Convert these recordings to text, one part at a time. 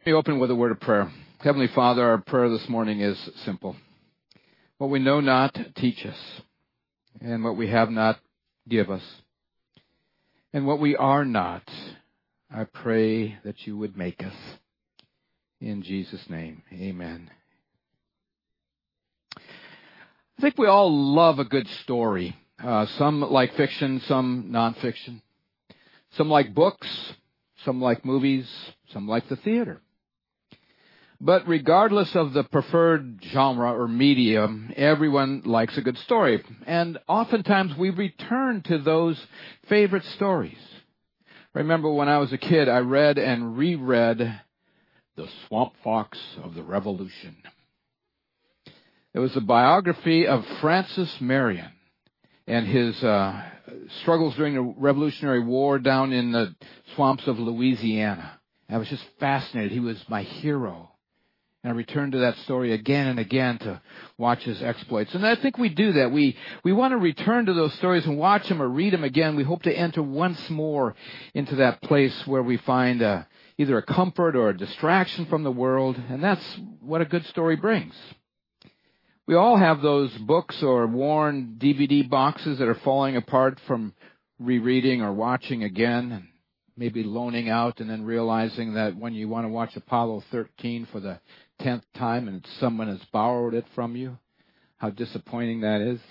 We open with a word of prayer. Heavenly Father, our prayer this morning is simple. What we know not, teach us. And what we have not, give us. And what we are not, I pray that you would make us. In Jesus' name, amen. I think we all love a good story. Some like fiction, some nonfiction. Some like books, some like movies, some like the theater. But regardless of the preferred genre or medium, everyone likes a good story. And oftentimes we return to those favorite stories. I remember when I was a kid, I read and reread The Swamp Fox of the Revolution. It was a biography of Francis Marion and his struggles during the Revolutionary War down in the swamps of Louisiana. I was just fascinated. He was my hero. And I returned to that story again and again to watch his exploits. And I think we do that. We want to return to those stories and watch them or read them again. We hope to enter once more into that place where we find either a comfort or a distraction from the world. And that's what a good story brings. We all have those books or worn DVD boxes that are falling apart from rereading or watching again, and maybe loaning out and then realizing that when you want to watch Apollo 13 for the 10th time and someone has borrowed it from you, how disappointing that is.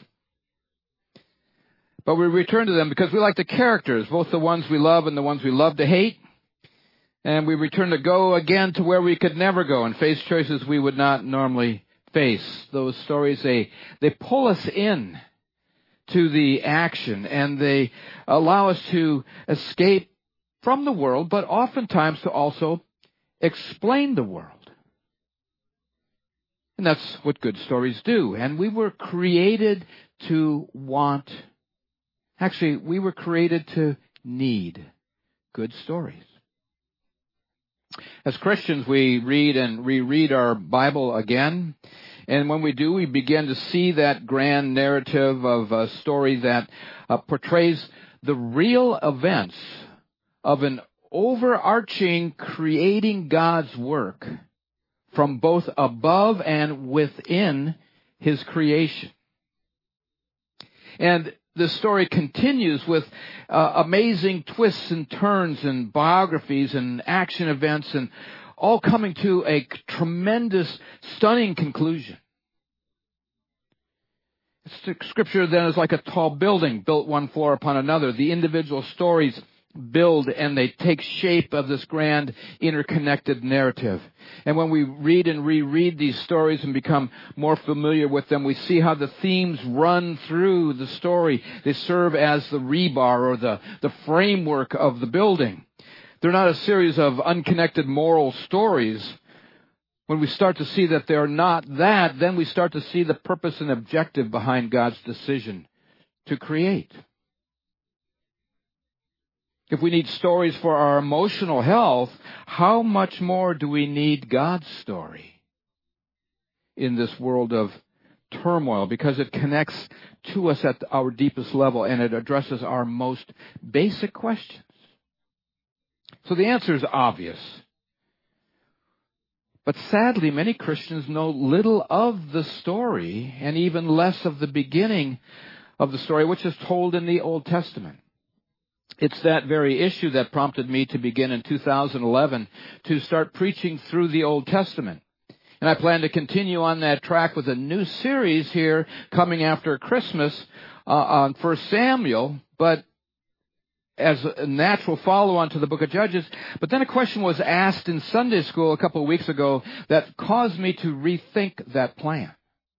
But we return to them because we like the characters, both the ones we love and the ones we love to hate. And we return to go again to where we could never go and face choices we would not normally face. Those stories, they pull us in to the action and they allow us to escape from the world, but oftentimes to also explain the world. And that's what good stories do. And we were created to we were created to need good stories. As Christians, we read and reread our Bible again. And when we do, we begin to see that grand narrative of a story that portrays the real events of an overarching creating God's work from both above and within His creation. And the story continues with amazing twists and turns and biographies and action events and all coming to a tremendous, stunning conclusion. Scripture then is like a tall building built one floor upon another. The individual stories build and they take shape of this grand interconnected narrative. And when we read and reread these stories and become more familiar with them, we see how the themes run through the story. They serve as the rebar or the framework of the building. They're not a series of unconnected moral stories. When we start to see that they're not that, then we start to see the purpose and objective behind God's decision to create. If we need stories for our emotional health, how much more do we need God's story in this world of turmoil? Because it connects to us at our deepest level and it addresses our most basic questions. So the answer is obvious. But sadly, many Christians know little of the story and even less of the beginning of the story, which is told in the Old Testament. It's that very issue that prompted me to begin in 2011 to start preaching through the Old Testament. And I plan to continue on that track with a new series here coming after Christmas on 1 Samuel, but as a natural follow-on to the book of Judges. But then a question was asked in Sunday school a couple of weeks ago that caused me to rethink that plan.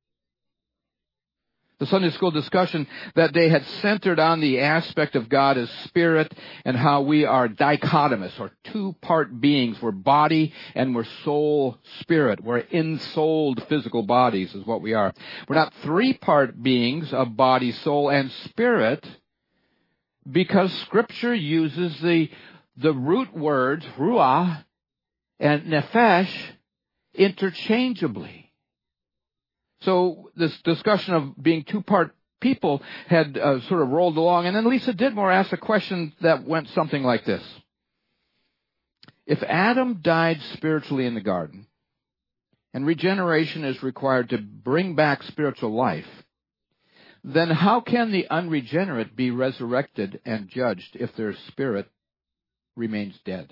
The Sunday school discussion that day had centered on the aspect of God as spirit and how we are dichotomous or two-part beings. We're body and we're soul spirit. We're ensouled physical bodies is what we are. We're not three-part beings of body, soul, and spirit because Scripture uses the root words ruah and nephesh interchangeably. So this discussion of being two-part people had sort of rolled along. And then Lisa Ditmore asked a question that went something like this. If Adam died spiritually in the garden, and regeneration is required to bring back spiritual life, then how can the unregenerate be resurrected and judged if their spirit remains dead?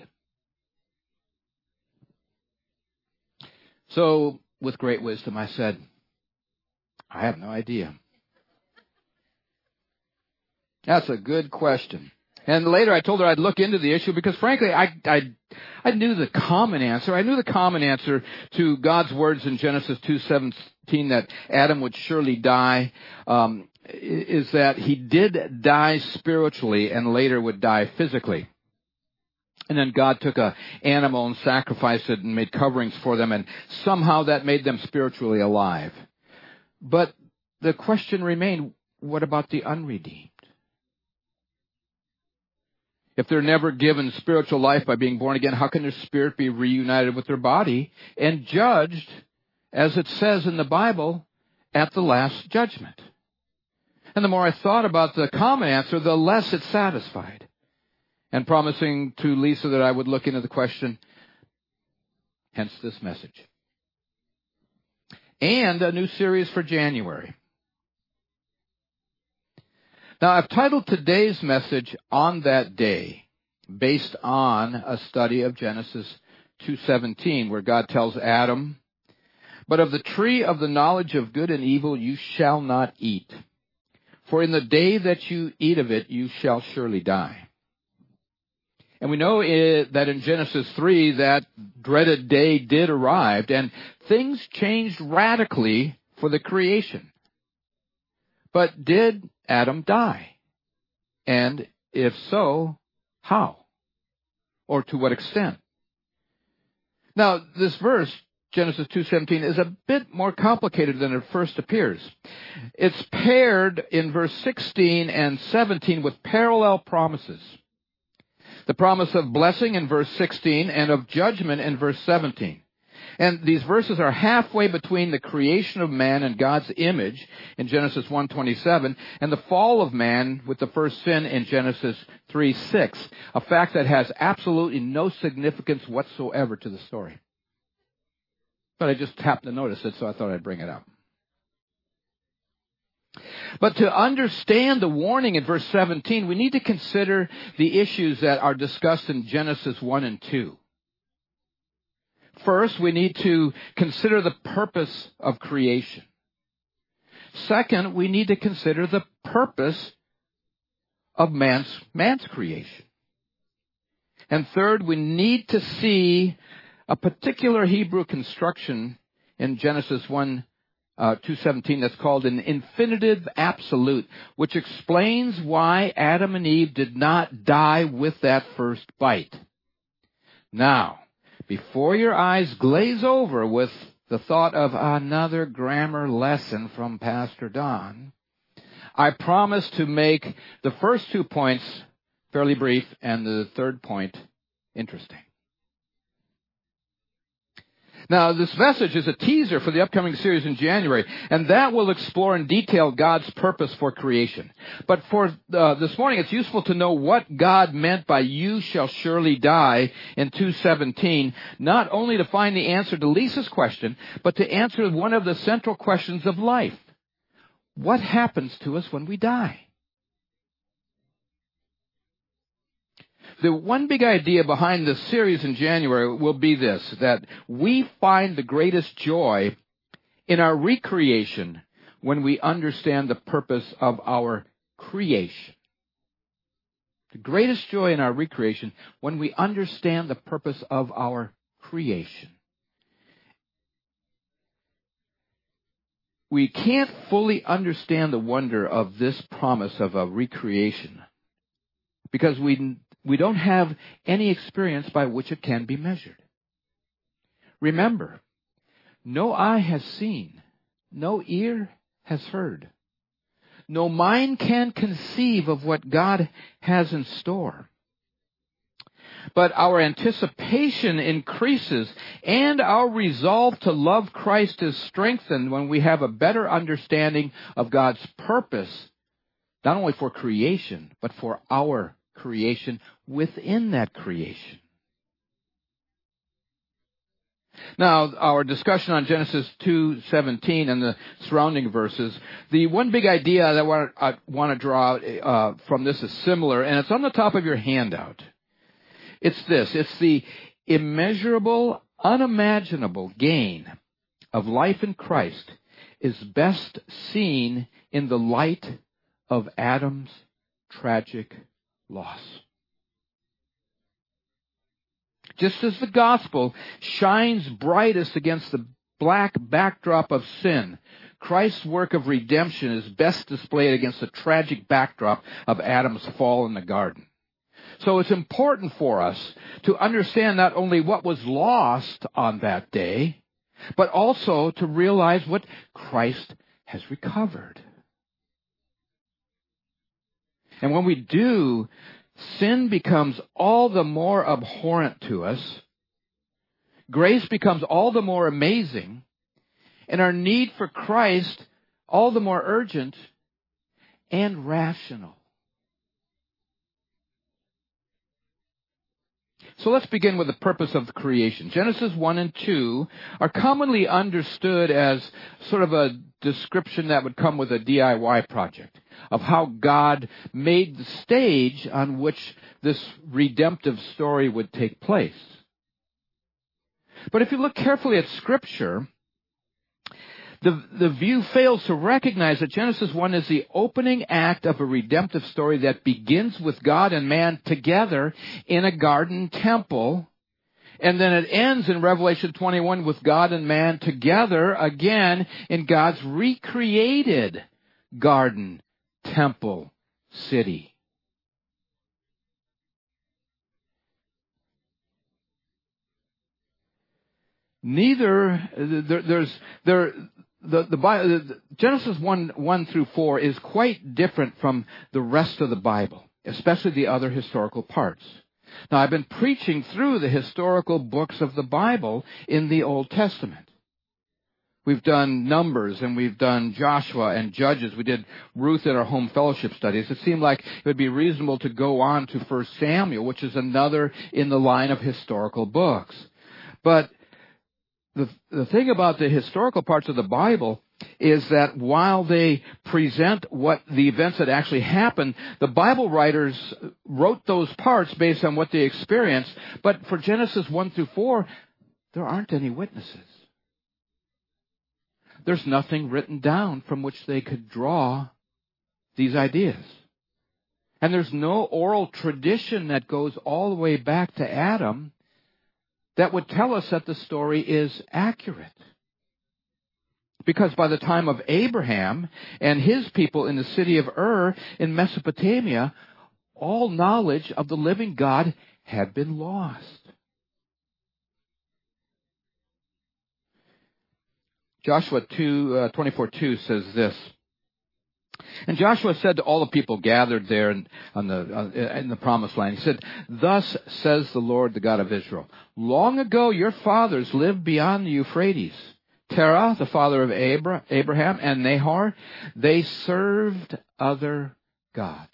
So, with great wisdom, I said, I have no idea. That's a good question. And later I told her I'd look into the issue because frankly, I knew the common answer. I knew the common answer to God's words in Genesis 2:17 that Adam would surely die, is that he did die spiritually and later would die physically. And then God took an animal and sacrificed it and made coverings for them, and somehow that made them spiritually alive. But the question remained, what about the unredeemed? If they're never given spiritual life by being born again, how can their spirit be reunited with their body and judged, as it says in the Bible, at the last judgment? And the more I thought about the common answer, the less it satisfied. And promising to Lisa that I would look into the question, hence this message. And a new series for January. Now, I've titled today's message, On That Day, based on a study of Genesis 2:17, where God tells Adam, "But of the tree of the knowledge of good and evil you shall not eat, for in the day that you eat of it you shall surely die." And we know that in Genesis 3, that dreaded day did arrive, and things changed radically for the creation. But did Adam die? And if so, how? Or to what extent? Now, this verse, Genesis 2:17, is a bit more complicated than it first appears. It's paired in verse 16 and 17 with parallel promises. The promise of blessing in verse 16 and of judgment in verse 17. And these verses are halfway between the creation of man in God's image in Genesis 1:27 and the fall of man with the first sin in Genesis 3:6, a fact that has absolutely no significance whatsoever to the story. But I just happened to notice it, so I thought I'd bring it up. But to understand the warning in verse 17, we need to consider the issues that are discussed in Genesis 1 and 2. First, we need to consider the purpose of creation. Second, we need to consider the purpose of man's creation. And third, we need to see a particular Hebrew construction in Genesis 2:17 that's called an infinitive absolute, which explains why Adam and Eve did not die with that first bite. Now, before your eyes glaze over with the thought of another grammar lesson from Pastor Don, I promise to make the first 2 points fairly brief and the third point interesting. Now, this message is a teaser for the upcoming series in January, and that will explore in detail God's purpose for creation. But for this morning, it's useful to know what God meant by "you shall surely die" in 2:17, not only to find the answer to Lisa's question, but to answer one of the central questions of life. What happens to us when we die? The one big idea behind this series in January will be this, that we find the greatest joy in our recreation when we understand the purpose of our creation. The greatest joy in our recreation when we understand the purpose of our creation. We can't fully understand the wonder of this promise of a recreation because we don't have any experience by which it can be measured. Remember, no eye has seen, no ear has heard, no mind can conceive of what God has in store. But our anticipation increases and our resolve to love Christ is strengthened when we have a better understanding of God's purpose, not only for creation, but for our creation within that creation. Now, our discussion on Genesis 2:17 and the surrounding verses, the one big idea that I want to draw out from this is similar, and it's on the top of your handout. It's this. It's the immeasurable, unimaginable gain of life in Christ is best seen in the light of Adam's tragic loss. Just as the gospel shines brightest against the black backdrop of sin, Christ's work of redemption is best displayed against the tragic backdrop of Adam's fall in the garden. So it's important for us to understand not only what was lost on that day, but also to realize what Christ has recovered. And when we do, sin becomes all the more abhorrent to us, grace becomes all the more amazing, and our need for Christ all the more urgent and rational. So let's begin with the purpose of the creation. Genesis 1 and 2 are commonly understood as sort of a description that would come with a DIY project of how God made the stage on which this redemptive story would take place. But if you look carefully at Scripture, the view fails to recognize that Genesis 1 is the opening act of a redemptive story that begins with God and man together in a garden temple, and then it ends in Revelation 21 with God and man together again in God's recreated garden, temple, city. Genesis 1 through 4 is quite different from the rest of the Bible, especially the other historical parts. Now, I've been preaching through the historical books of the Bible in the Old Testament. We've done Numbers, and we've done Joshua and Judges. We did Ruth in our home fellowship studies. It seemed like it would be reasonable to go on to 1 Samuel, which is another in the line of historical books. But the thing about the historical parts of the Bible is that while they present what the events that actually happened, the Bible writers wrote those parts based on what they experienced. But for Genesis 1 through 4, there aren't any witnesses. There's nothing written down from which they could draw these ideas. And there's no oral tradition that goes all the way back to Adam that would tell us that the story is accurate. Because by the time of Abraham and his people in the city of Ur in Mesopotamia, all knowledge of the living God had been lost. Joshua 24:2 says this. And Joshua said to all the people gathered there in the promised land, he said, "Thus says the Lord, the God of Israel, long ago your fathers lived beyond the Euphrates. Terah, the father of Abraham, and Nahor, they served other gods."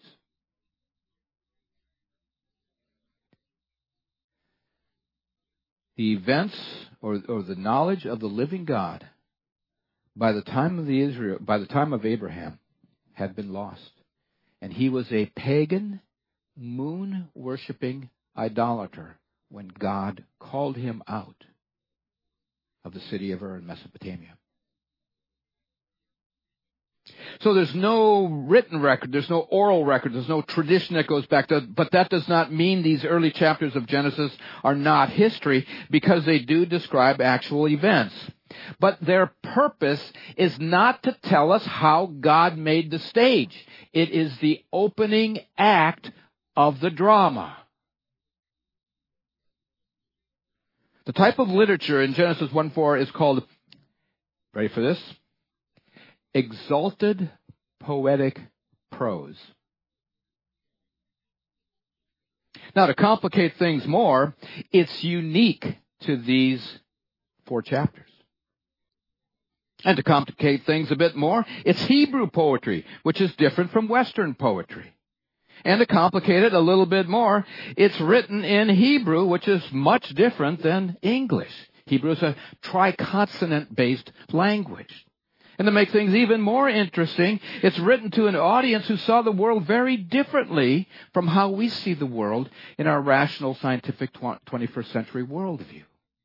The events or the knowledge of the living God by the time of Abraham had been lost. And he was a pagan, moon-worshipping idolater when God called him out of the city of Ur in Mesopotamia. So there's no written record, there's no oral record, there's no tradition that goes back to, but that does not mean these early chapters of Genesis are not history, because they do describe actual events. But their purpose is not to tell us how God made the stage. It is the opening act of the drama. The type of literature in Genesis 1:4 is called, ready for this? Exalted poetic prose. Now, to complicate things more, it's unique to these 4 chapters. And to complicate things a bit more, it's Hebrew poetry, which is different from Western poetry. And to complicate it a little bit more, it's written in Hebrew, which is much different than English. Hebrew is a triconsonant-based language. And to make things even more interesting, it's written to an audience who saw the world very differently from how we see the world in our rational, scientific 21st century worldview.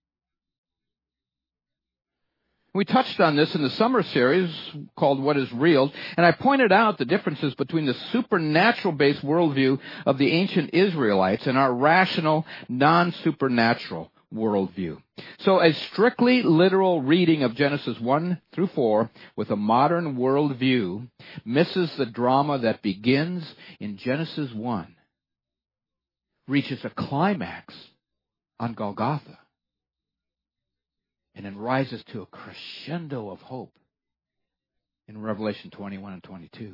We touched on this in the summer series called What is Real, and I pointed out the differences between the supernatural-based worldview of the ancient Israelites and our rational, non-supernatural worldview. So a strictly literal reading of Genesis 1 through 4 with a modern worldview misses the drama that begins in Genesis 1, reaches a climax on Golgotha, and then rises to a crescendo of hope in Revelation 21 and 22.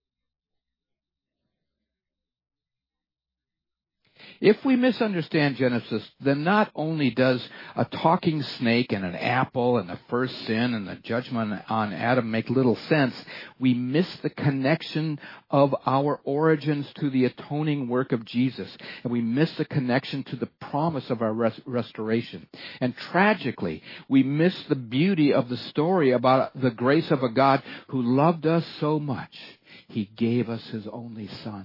If we misunderstand Genesis, then not only does a talking snake and an apple and the first sin and the judgment on Adam make little sense, we miss the connection of our origins to the atoning work of Jesus. And we miss the connection to the promise of our restoration. And tragically, we miss the beauty of the story about the grace of a God who loved us so much, He gave us His only Son.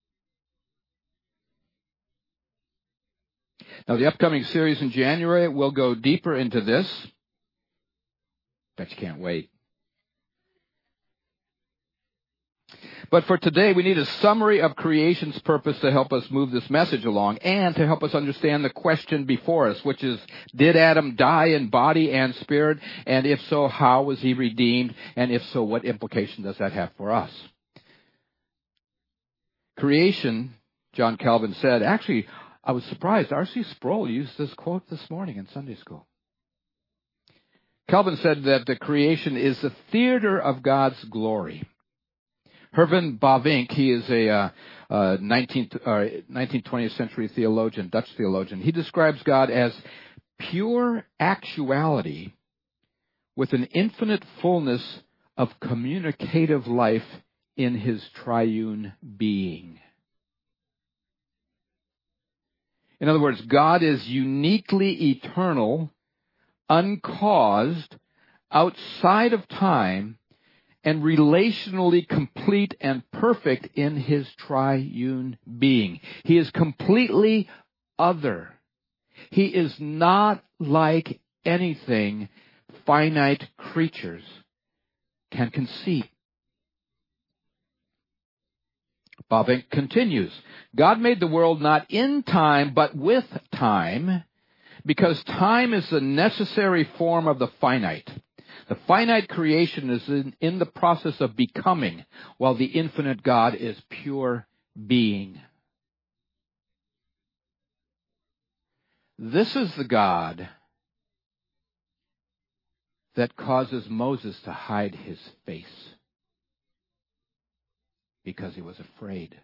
Now, the upcoming series in January will go deeper into this. Bet you can't wait. But for today, we need a summary of creation's purpose to help us move this message along and to help us understand the question before us, which is, did Adam die in body and spirit? And if so, how was he redeemed? And if so, what implication does that have for us? Creation, John Calvin said, actually, I was surprised. R.C. Sproul used this quote this morning in Sunday school. Calvin said that the creation is the theater of God's glory. Herman Bavinck, he is a 19th, 20th century theologian, Dutch theologian. He describes God as pure actuality with an infinite fullness of communicative life in His triune being. In other words, God is uniquely eternal, uncaused, outside of time, and relationally complete and perfect in His triune being. He is completely other. He is not like anything finite creatures can conceive. Bavinck continues, God made the world not in time, but with time, because time is the necessary form of the finite. The finite creation is in the process of becoming, while the infinite God is pure being. This is the God that causes Moses to hide his face, because he was afraid.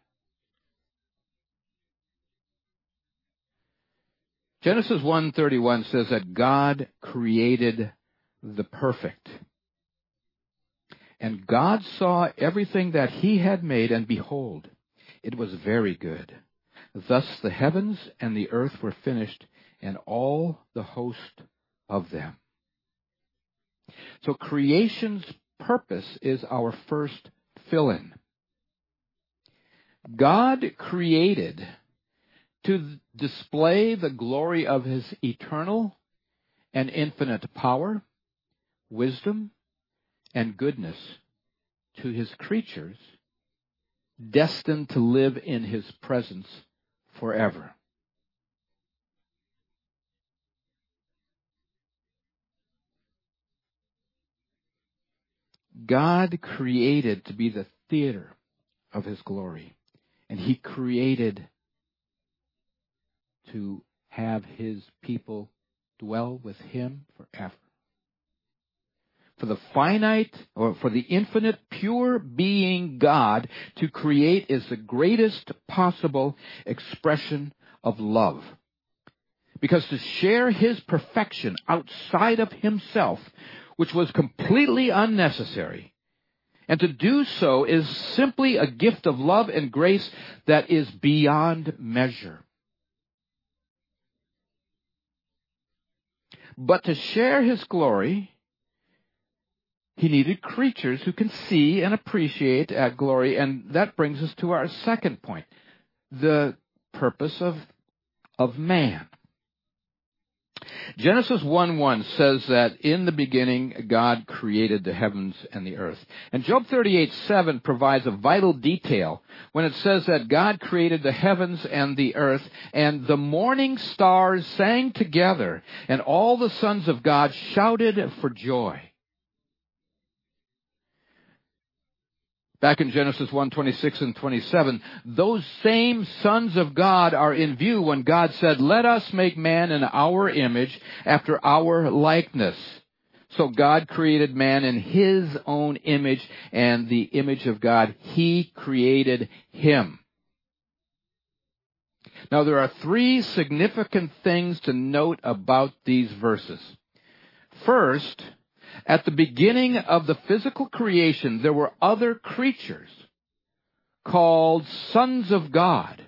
Genesis 1:31 says that God created the perfect. And God saw everything that He had made, and behold, it was very good. Thus the heavens and the earth were finished, and all the host of them. So creation's purpose is our first fill-in. God created to display the glory of His eternal and infinite power, wisdom, and goodness to His creatures, destined to live in His presence forever. God created to be the theater of His glory. And He created to have His people dwell with Him forever. For the finite, or for the infinite, pure being God, to create is the greatest possible expression of love. Because to share His perfection outside of Himself, which was completely unnecessary, and to do so is simply a gift of love and grace that is beyond measure. But to share his glory, he needed creatures who can see and appreciate that glory. And that brings us to our second point, the purpose of man. Genesis 1:1 says that in the beginning God created the heavens and the earth. And Job 38:7 provides a vital detail when it says that God created the heavens and the earth, and the morning stars sang together, and all the sons of God shouted for joy. Back in Genesis 1:26 and 27, those same sons of God are in view when God said, "Let us make man in our image, after our likeness." So God created man in his own image, and the image of God, he created him. Now there are three significant things to note about these verses. First, at the beginning of the physical creation, there were other creatures called sons of God,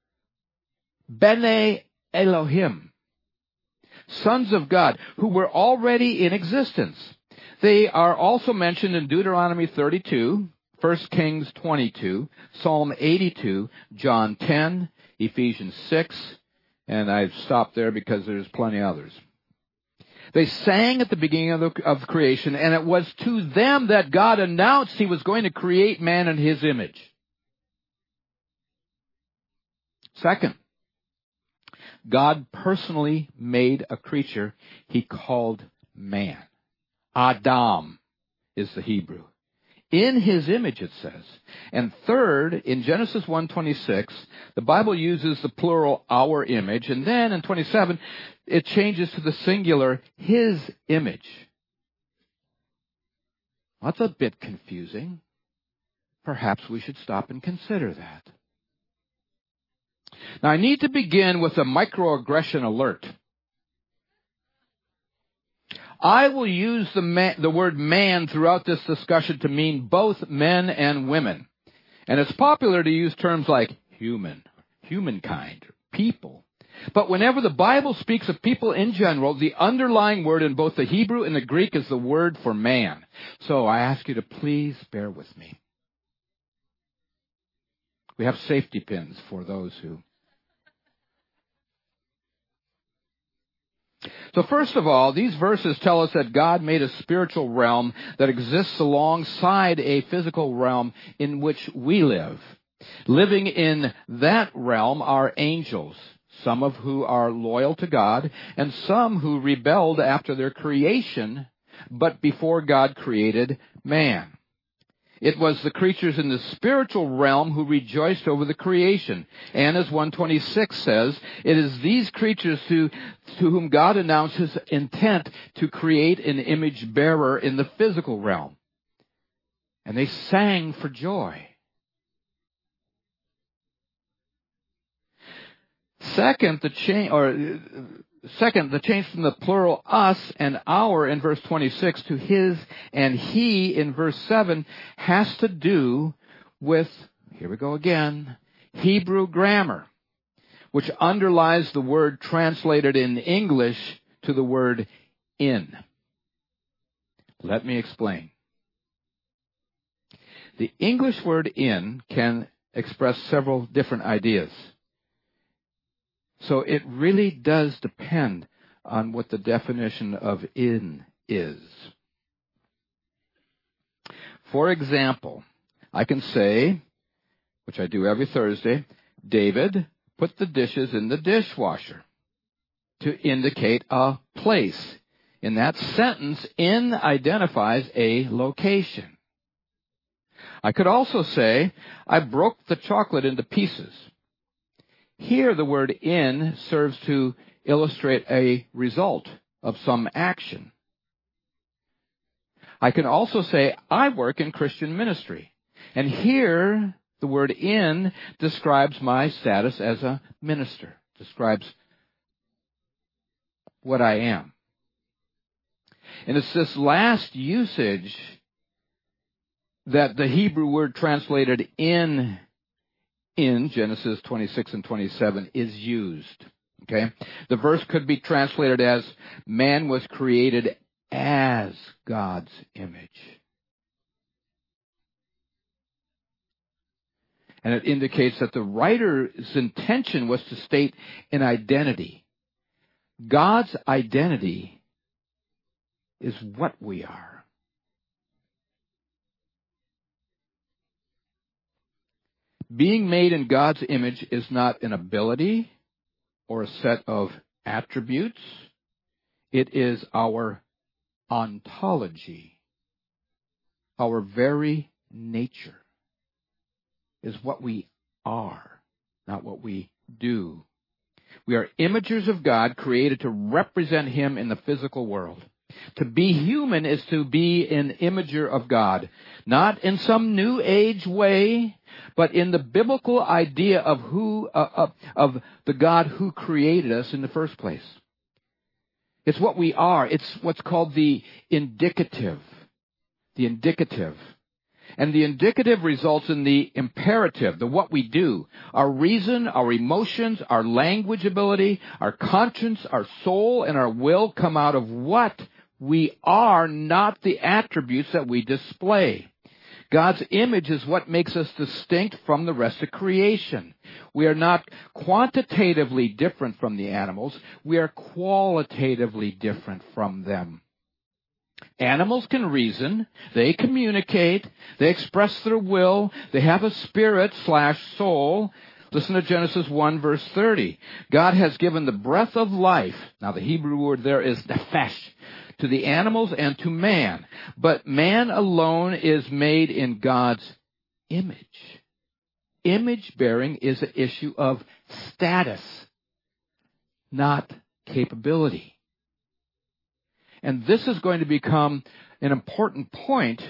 Bene Elohim, sons of God, who were already in existence. They are also mentioned in Deuteronomy 32, 1 Kings 22, Psalm 82, John 10, Ephesians 6, and I've stopped there because there's plenty others. They sang at the beginning of creation, and it was to them that God announced he was going to create man in his image. Second, God personally made a creature he called man. Adam is the Hebrew. In his image, it says. And third, in Genesis 1:26, the Bible uses the plural our image, and then in 27, it changes to the singular his image. That's a bit confusing. Perhaps we should stop and consider that. Now, I need to begin with a microaggression alert. I will use the word man throughout this discussion to mean both men and women. And it's popular to use terms like human, humankind, people. But whenever the Bible speaks of people in general, the underlying word in both the Hebrew and the Greek is the word for man. So I ask you to please bear with me. We have safety pins for those who... So first of all, these verses tell us that God made a spiritual realm that exists alongside a physical realm in which we live. Living in that realm are angels, some of who are loyal to God, and some who rebelled after their creation, but before God created man. It was the creatures in the spiritual realm who rejoiced over the creation. And as 1:26 says, it is these creatures to whom God announced his intent to create an image bearer in the physical realm. And they sang for joy. Second, the change from the plural us and our in verse 26 to his and he in verse 7 has to do with, here we go again, Hebrew grammar, which underlies the word translated in English to the word in. Let me explain. The English word in can express several different ideas. So it really does depend on what the definition of in is. For example, I can say, which I do every Thursday, David put the dishes in the dishwasher to indicate a place. In that sentence, in identifies a location. I could also say, I broke the chocolate into pieces. Here, the word in serves to illustrate a result of some action. I can also say, I work in Christian ministry. And here, the word in describes my status as a minister, describes what I am. And it's this last usage that the Hebrew word translated in Genesis 26 and 27 is used. Okay? The verse could be translated as, man was created as God's image. And it indicates that the writer's intention was to state an identity. God's identity is what we are. Being made in God's image is not an ability or a set of attributes. It is our ontology. Our very nature is what we are, not what we do. We are imagers of God, created to represent Him in the physical world. To be human is to be an imager of God, not in some new age way, but in the biblical idea of of the God who created us in the first place. It's what we are. It's what's called the indicative. The indicative. And the indicative results in the imperative, the what we do. Our reason, our emotions, our language ability, our conscience, our soul, and our will come out of what we are, not the attributes that we display. God's image is what makes us distinct from the rest of creation. We are not quantitatively different from the animals. We are qualitatively different from them. Animals can reason, they communicate, they express their will, they have a spirit/soul. Listen to Genesis 1 verse 30. God has given the breath of life. Now the Hebrew word there is nefesh, to the animals and to man. But man alone is made in God's image. Image bearing is an issue of status, not capability. And this is going to become an important point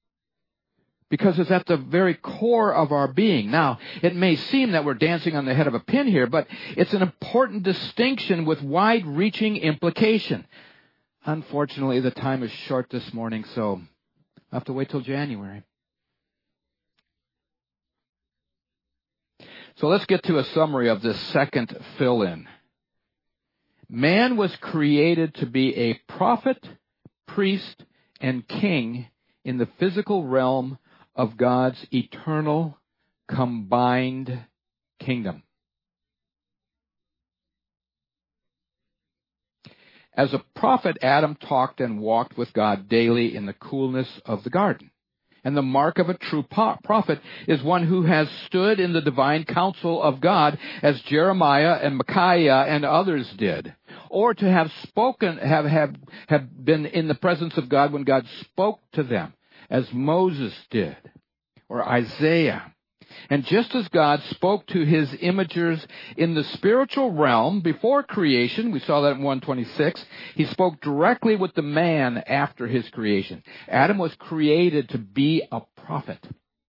because it's at the very core of our being. Now, it may seem that we're dancing on the head of a pin here, but it's an important distinction with wide-reaching implication. Unfortunately, the time is short this morning, so I'll have to wait till January. So let's get to a summary of this second fill-in. Man was created to be a prophet, priest, and king in the physical realm of God's eternal combined kingdom. As a prophet, Adam talked and walked with God daily in the coolness of the garden. And the mark of a true prophet is one who has stood in the divine counsel of God, as Jeremiah and Micaiah and others did. Or to have spoken, have been in the presence of God when God spoke to them, as Moses did, or Isaiah. And just as God spoke to His imagers in the spiritual realm before creation, we saw that in 1:26, He spoke directly with the man after his creation. Adam was created to be a prophet.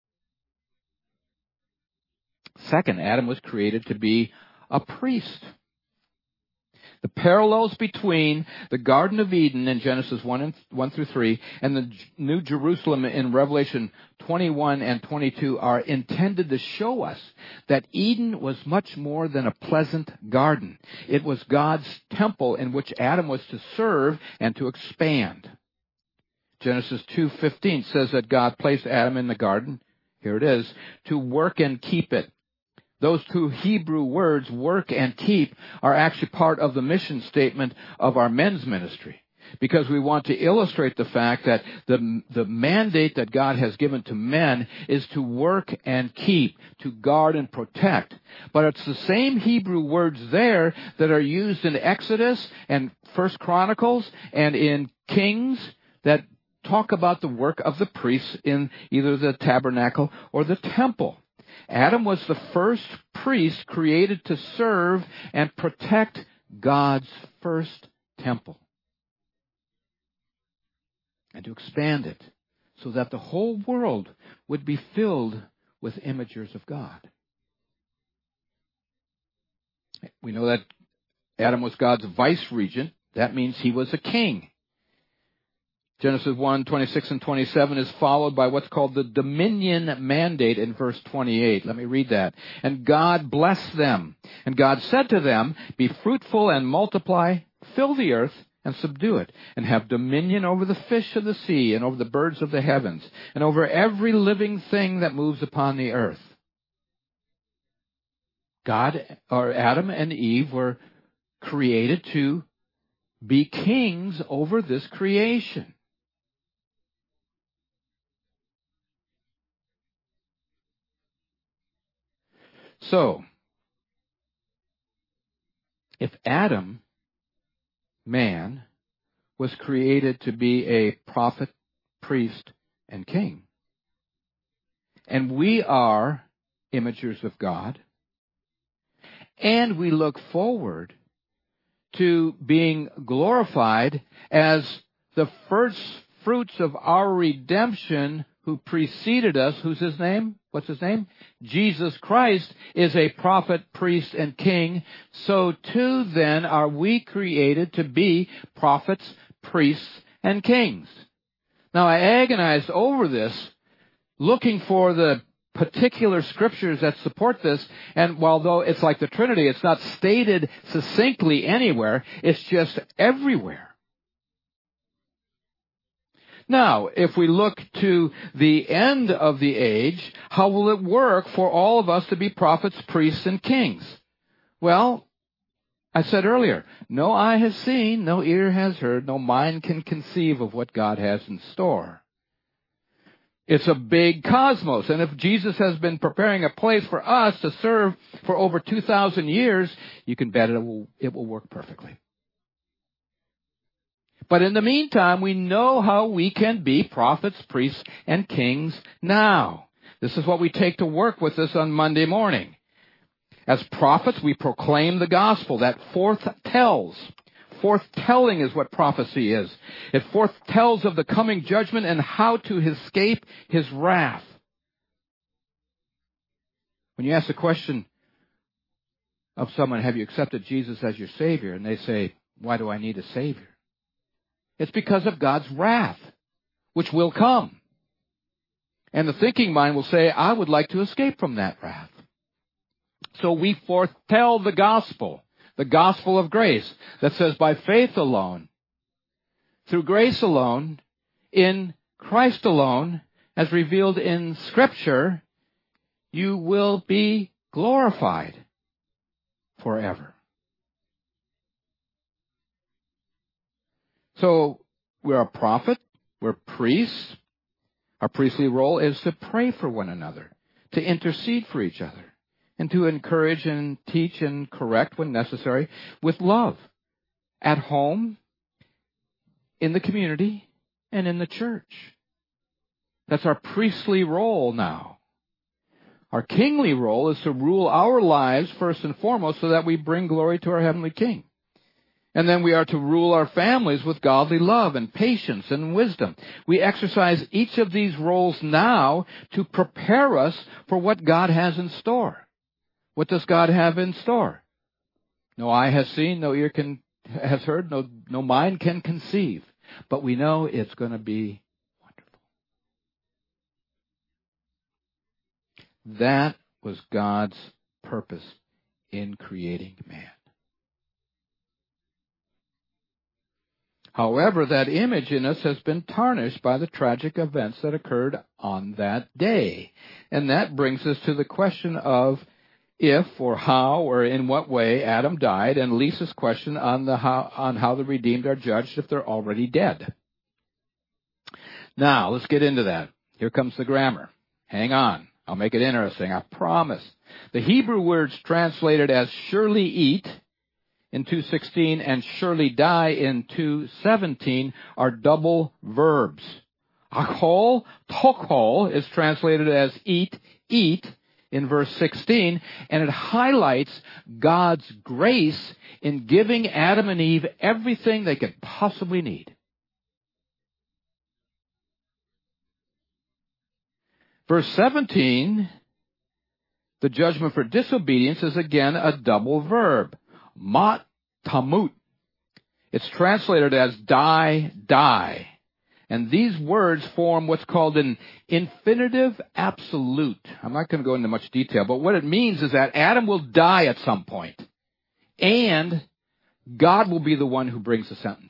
Second, Adam was created to be a priest. The parallels between the Garden of Eden in Genesis 1 through 3 and the New Jerusalem in Revelation 21 and 22 are intended to show us that Eden was much more than a pleasant garden. It was God's temple in which Adam was to serve and to expand. Genesis 2:15 says that God placed Adam in the garden, here it is, to work and keep it. Those two Hebrew words, work and keep, are actually part of the mission statement of our men's ministry. Because we want to illustrate the fact that the mandate that God has given to men is to work and keep, to guard and protect. But it's the same Hebrew words there that are used in Exodus and First Chronicles and in Kings that talk about the work of the priests in either the tabernacle or the temple. Adam was the first priest created to serve and protect God's first temple and to expand it so that the whole world would be filled with imagers of God. We know that Adam was God's vice regent. That means he was a king. Genesis 1:26 and 27 is followed by what's called the dominion mandate in verse 28. Let me read that. And God blessed them. And God said to them, be fruitful and multiply, fill the earth and subdue it, and have dominion over the fish of the sea and over the birds of the heavens, and over every living thing that moves upon the earth. Adam and Eve were created to be kings over this creation. So, if Adam, man, was created to be a prophet, priest, and king, and we are imagers of God, and we look forward to being glorified as the first fruits of our redemption who preceded us. Who's his name? What's his name? Jesus Christ is a prophet, priest, and king. So too then are we created to be prophets, priests, and kings. Now I agonized over this, looking for the particular scriptures that support this, and although it's like the Trinity, it's not stated succinctly anywhere, it's just everywhere. Now, if we look to the end of the age, how will it work for all of us to be prophets, priests, and kings? Well, I said earlier, no eye has seen, no ear has heard, no mind can conceive of what God has in store. It's a big cosmos, and if Jesus has been preparing a place for us to serve for over 2,000 years, you can bet it will work perfectly. But in the meantime, we know how we can be prophets, priests, and kings now. This is what we take to work with us on Monday morning. As prophets, we proclaim the gospel that foretells. Forthtelling is what prophecy is. It foretells of the coming judgment and how to escape his wrath. When you ask the question of someone, have you accepted Jesus as your Savior? And they say, why do I need a Savior? It's because of God's wrath, which will come. And the thinking mind will say, I would like to escape from that wrath. So we foretell the gospel of grace, that says by faith alone, through grace alone, in Christ alone, as revealed in Scripture, you will be glorified forever. So, we're a prophet, we're priests. Our priestly role is to pray for one another, to intercede for each other, and to encourage and teach and correct when necessary with love, at home, in the community, and in the church. That's our priestly role now. Our kingly role is to rule our lives first and foremost so that we bring glory to our heavenly King. And then we are to rule our families with godly love and patience and wisdom. We exercise each of these roles now to prepare us for what God has in store. What does God have in store? No eye has seen, no ear has heard, no mind can conceive. But we know it's going to be wonderful. That was God's purpose in creating man. However, that image in us has been tarnished by the tragic events that occurred on that day. And that brings us to the question of if or how or in what way Adam died, and Lisa's question on how the redeemed are judged if they're already dead. Now, let's get into that. Here comes the grammar. Hang on. I'll make it interesting. I promise. The Hebrew words translated as surely eat in 2:16 and surely die in 2:17 are double verbs. Achol, tochol is translated as eat in verse 16, and it highlights God's grace in giving Adam and Eve everything they could possibly need. Verse 17, the judgment for disobedience is again a double verb. Mat tamut. It's translated as die. And these words form what's called an infinitive absolute. I'm not going to go into much detail, but what it means is that Adam will die at some point, and God will be the one who brings the sentence.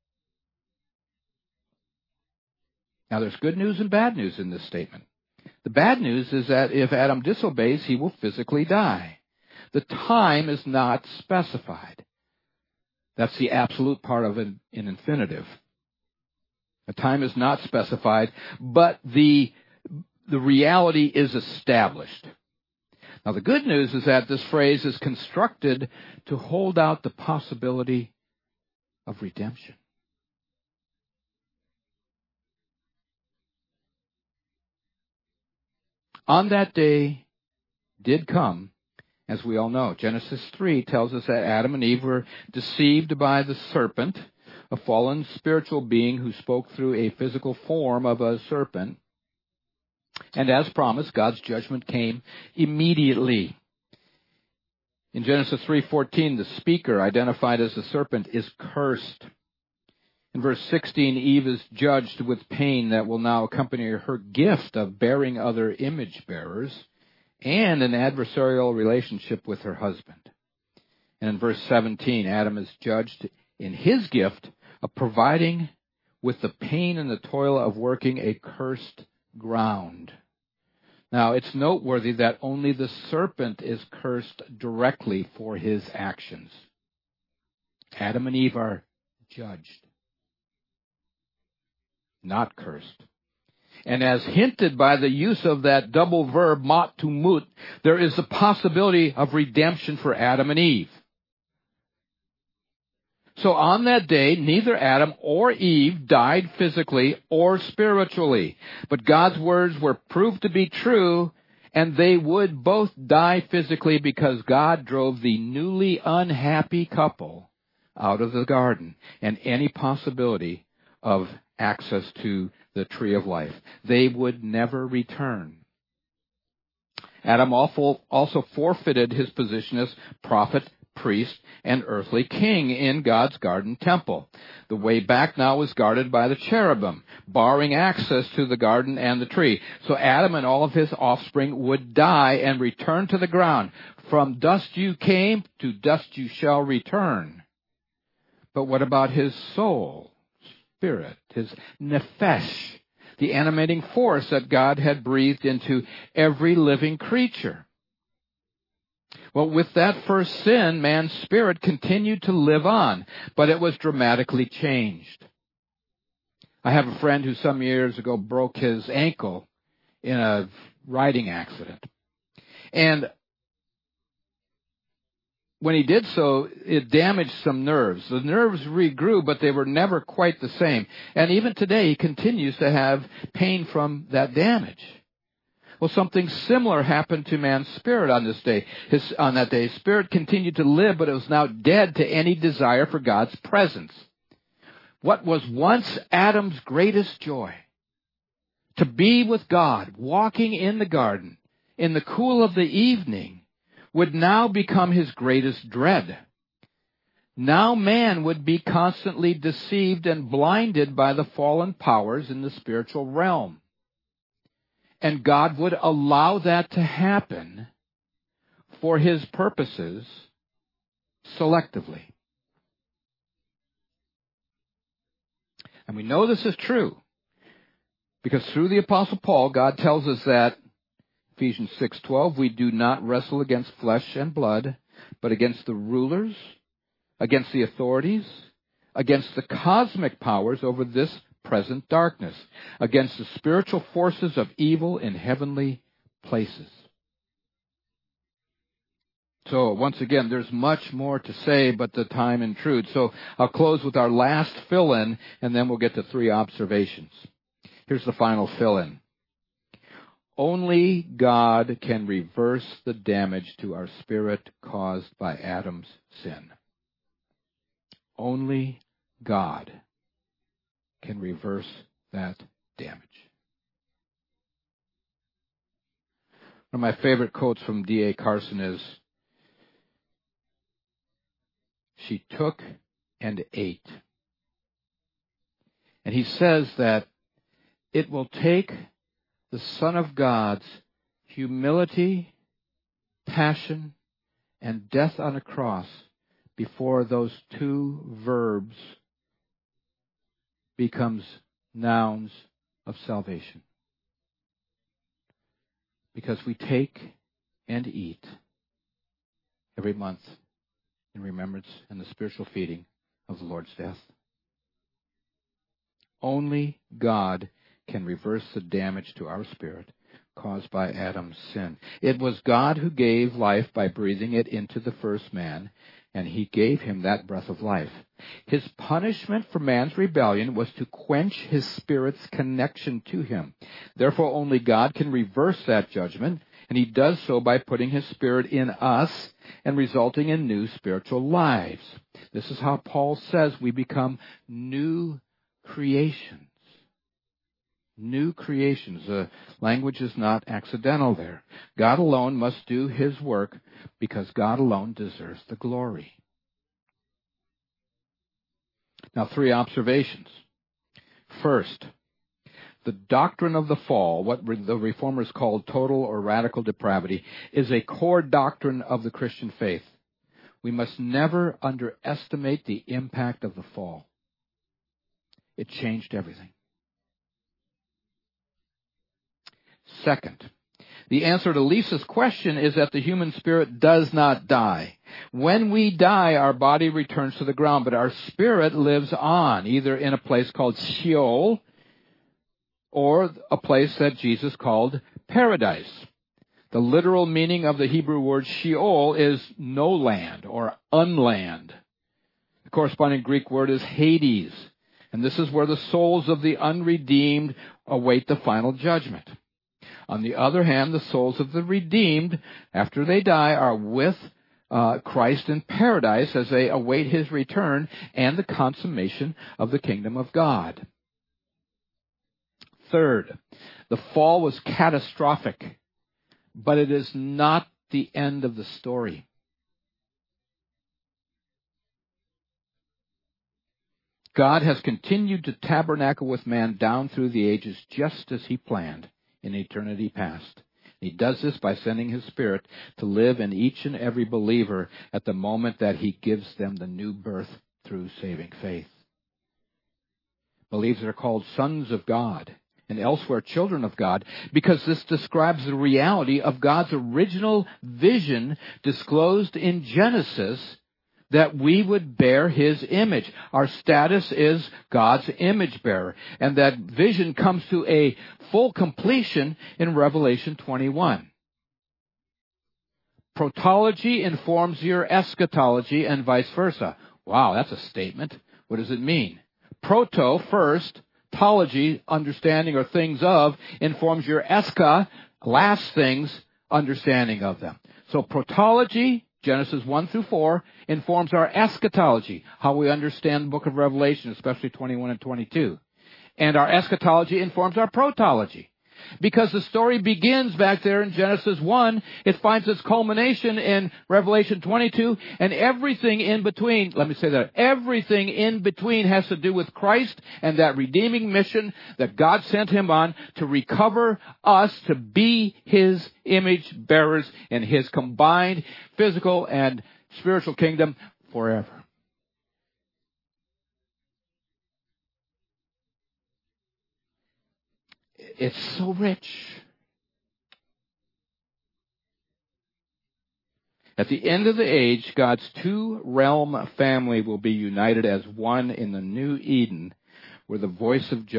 Now, there's good news and bad news in this statement. The bad news is that if Adam disobeys, he will physically die. The time is not specified. That's the absolute part of an infinitive. The time is not specified, but the reality is established. Now, the good news is that this phrase is constructed to hold out the possibility of redemption. On that day did come, as we all know. Genesis 3 tells us that Adam and Eve were deceived by the serpent, a fallen spiritual being who spoke through a physical form of a serpent. And as promised, God's judgment came immediately. In Genesis 3:14, the speaker, identified as the serpent, is cursed. In verse 16, Eve is judged with pain that will now accompany her gift of bearing other image bearers and an adversarial relationship with her husband. And in verse 17, Adam is judged in his gift of providing with the pain and the toil of working a cursed ground. Now, it's noteworthy that only the serpent is cursed directly for his actions. Adam and Eve are judged, not cursed. And as hinted by the use of that double verb, mot to mut, there is the possibility of redemption for Adam and Eve. So on that day, neither Adam or Eve died physically or spiritually. But God's words were proved to be true, and they would both die physically because God drove the newly unhappy couple out of the garden and any possibility of access to the tree of life. They would never return. Adam also forfeited his position as prophet, priest, and earthly king in God's garden temple. The way back now was guarded by the cherubim, barring access to the garden and the tree. So Adam and all of his offspring would die and return to the ground. From dust you came, to dust you shall return. But what about his soul, spirit, his nephesh, the animating force that God had breathed into every living creature? Well, with that first sin, man's spirit continued to live on, but it was dramatically changed. I have a friend who some years ago broke his ankle in a riding accident. And when he did so, it damaged some nerves. The nerves regrew, but they were never quite the same. And even today, he continues to have pain from that damage. Well, something similar happened to man's spirit on this day. On that day, his spirit continued to live, but it was now dead to any desire for God's presence. What was once Adam's greatest joy, to be with God, walking in the garden, in the cool of the evening, would now become his greatest dread. Now man would be constantly deceived and blinded by the fallen powers in the spiritual realm. And God would allow that to happen for his purposes selectively. And we know this is true because through the Apostle Paul, God tells us that, Ephesians 6:12, we do not wrestle against flesh and blood, but against the rulers, against the authorities, against the cosmic powers over this present darkness, against the spiritual forces of evil in heavenly places. So once again, there's much more to say, but the time intrudes. So I'll close with our last fill-in, and then we'll get to 3 observations. Here's the final fill-in. Only God can reverse the damage to our spirit caused by Adam's sin. Only God can reverse that damage. One of my favorite quotes from D.A. Carson is, "She took and ate, And he says that it will take the Son of God's humility, passion, and death on a cross before those two verbs becomes nouns of salvation. Because we take and eat every month in remembrance and the spiritual feeding of the Lord's death. Only God can reverse the damage to our spirit caused by Adam's sin. It was God who gave life by breathing it into the first man, and he gave him that breath of life. His punishment for man's rebellion was to quench his spirit's connection to him. Therefore, only God can reverse that judgment, and he does so by putting his spirit in us and resulting in new spiritual lives. This is how Paul says we become new creations. New creations. The language is not accidental there. God alone must do his work because God alone deserves the glory. Now, 3 observations. First, the doctrine of the fall, what the Reformers called total or radical depravity, is a core doctrine of the Christian faith. We must never underestimate the impact of the fall. It changed everything. Second, the answer to Lisa's question is that the human spirit does not die. When we die, our body returns to the ground, but our spirit lives on, either in a place called Sheol or a place that Jesus called paradise. The literal meaning of the Hebrew word Sheol is no land or unland. The corresponding Greek word is Hades, and this is where the souls of the unredeemed await the final judgment. On the other hand, the souls of the redeemed, after they die, are with Christ in paradise as they await his return and the consummation of the kingdom of God. Third, the fall was catastrophic, but it is not the end of the story. God has continued to tabernacle with man down through the ages just as he planned in eternity past. He does this by sending his Spirit to live in each and every believer at the moment that he gives them the new birth through saving faith. Believers are called sons of God and elsewhere children of God because this describes the reality of God's original vision disclosed in Genesis, that we would bear his image. Our status is God's image bearer. And that vision comes to a full completion in Revelation 21. Protology informs your eschatology and vice versa. Wow, that's a statement. What does it mean? Proto, first. Tology, understanding or things of, informs your eska, last things, understanding of them. So protology, Genesis 1 through 4, informs our eschatology, how we understand the book of Revelation, especially 21 and 22. And our eschatology informs our protology. Because the story begins back there in Genesis 1, it finds its culmination in Revelation 22, and everything in between, everything in between has to do with Christ and that redeeming mission that God sent him on to recover us to be his image bearers in his combined physical and spiritual kingdom forever. It's so rich. At the end of the age, God's 2-realm family will be united as one in the new Eden, where the voice that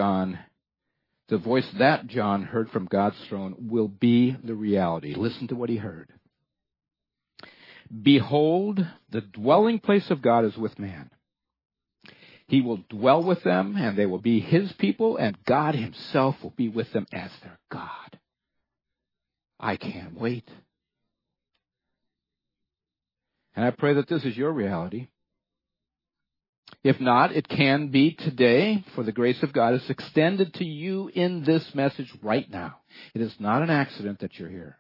John heard from God's throne will be the reality. Listen to what he heard. Behold, the dwelling place of God is with man. He will dwell with them, and they will be his people, and God himself will be with them as their God. I can't wait. And I pray that this is your reality. If not, it can be today, for the grace of God is extended to you in this message right now. It is not an accident that you're here.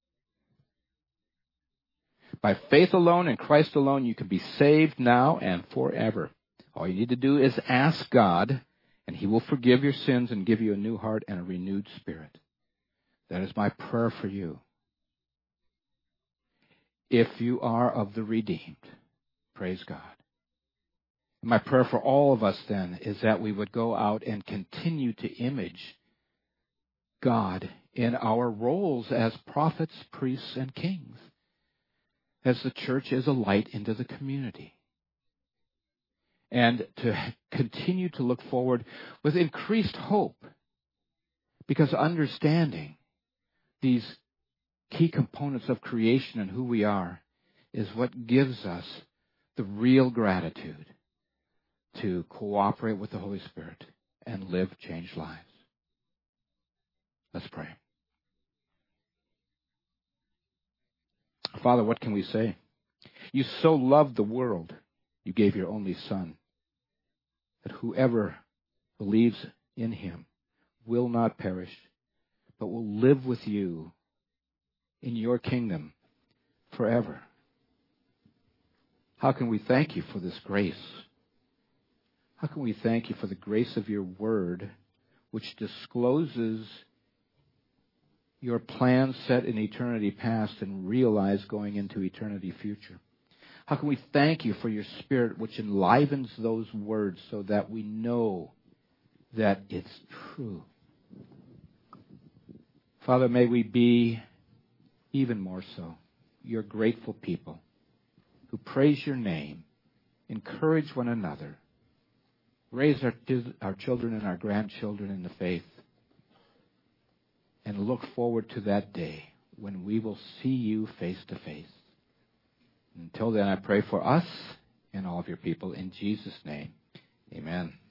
By faith alone and Christ alone, you can be saved now and forever. All you need to do is ask God, And He will forgive your sins and give you a new heart and a renewed spirit. That is my prayer for you. If you are of the redeemed, praise God. My prayer for all of us then is that we would go out and continue to image God in our roles as prophets, priests, and kings, as the church is a light into the community. And to continue to look forward with increased hope, because understanding these key components of creation and who we are is what gives us the real gratitude to cooperate with the Holy Spirit and live changed lives. Let's pray. Father, what can we say? You so loved the world, you gave your only Son, that whoever believes in Him will not perish, but will live with you in your kingdom forever. How can we thank you for this grace? How can we thank you for the grace of your word, which discloses your plans set in eternity past and realized going into eternity future? How can we thank you for your Spirit, which enlivens those words so that we know that it's true? Father, may we be even more so your grateful people who praise your name, encourage one another, raise our children and our grandchildren in the faith, and look forward to that day when we will see you face to face. Until then, I pray for us and all of your people in Jesus' name. Amen.